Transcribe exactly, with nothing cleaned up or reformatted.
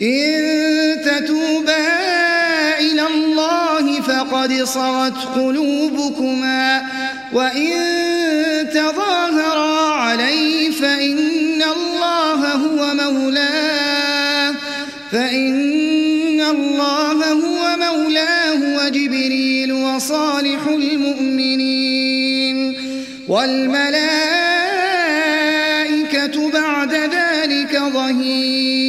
إن تتوبا إلى الله فقد صغت قلوبكما وإن تظاهرا عليه فإن الله هو مولاه فإن الله هو مولاه وجبريل وصالح المؤمنين والملائكة بعد ذلك ظهير.